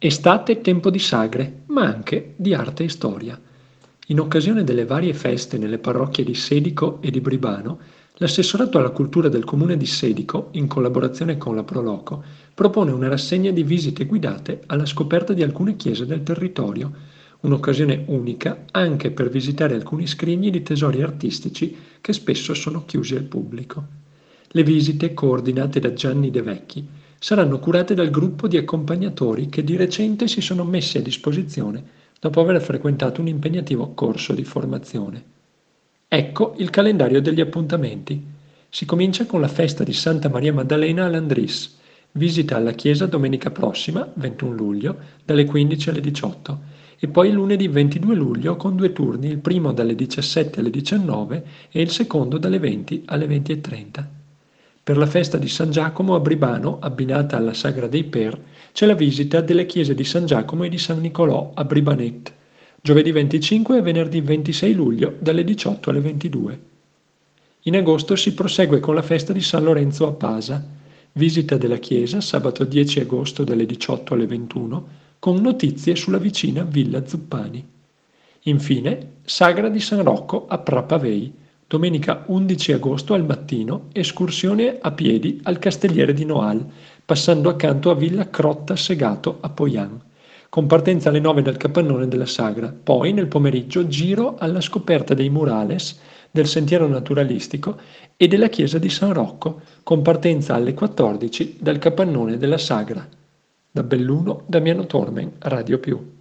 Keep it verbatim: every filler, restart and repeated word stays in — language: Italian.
Estate è tempo di sagre, ma anche di arte e storia. In occasione delle varie feste nelle parrocchie di Sedico e di Bribano, l'assessorato alla cultura del comune di Sedico, in collaborazione con la Proloco, propone una rassegna di visite guidate alla scoperta di alcune chiese del territorio, un'occasione unica anche per visitare alcuni scrigni di tesori artistici che spesso sono chiusi al pubblico. Le visite, coordinate da Gianni De Vecchi, saranno curate dal gruppo di accompagnatori che di recente si sono messi a disposizione dopo aver frequentato un impegnativo corso di formazione. Ecco il calendario degli appuntamenti. Si comincia con la festa di Santa Maria Maddalena a Landris, visita alla chiesa domenica prossima, ventuno luglio, dalle quindici alle diciotto, e poi lunedì ventidue luglio con due turni, il primo dalle diciassette alle diciannove e il secondo dalle venti alle venti e trenta. Per la festa di San Giacomo a Bribano, abbinata alla Sagra dei Per, c'è la visita delle chiese di San Giacomo e di San Nicolò a Bribanet, giovedì venticinque e venerdì ventisei luglio dalle diciotto alle ventidue. In agosto si prosegue con la festa di San Lorenzo a Pasa, visita della chiesa sabato dieci agosto dalle diciotto alle ventuno, con notizie sulla vicina Villa Zuppani. Infine, Sagra di San Rocco a Prapavei, domenica undici agosto al mattino, escursione a piedi al Castelliere di Noal, passando accanto a Villa Crotta Segato a Poian, con partenza alle nove dal capannone della Sagra. Poi, nel pomeriggio, giro alla scoperta dei murales, del sentiero naturalistico e della chiesa di San Rocco, con partenza alle quattordici dal capannone della Sagra. Da Belluno, Damiano Tormen, Radio Più.